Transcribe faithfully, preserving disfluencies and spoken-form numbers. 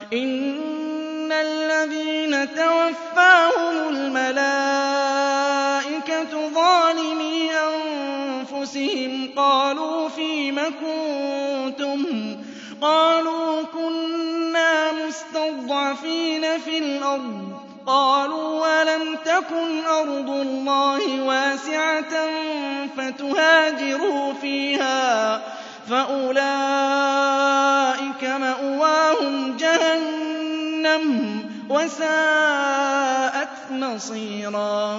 إِنَّ الَّذِينَ تَوَفَّاهُمُ الْمَلَائِكَةُ ظَالِمِي أَنفُسِهِمْ قَالُوا فِيمَ كُنتُمْ ۖ قَالُوا كُنَّا مُسْتَضْعَفِينَ فِي الْأَرْضِ ۚ قَالُوا أَلَمْ تَكُنْ أَرْضُ اللَّهِ وَاسِعَةً فَتُهَاجِرُوا فِيهَا ۚ فَأُولَٰئِكَ مَأْوَاهُمْ جَهَنَّمُ ۖ وَسَاءَتْ مَصِيرًا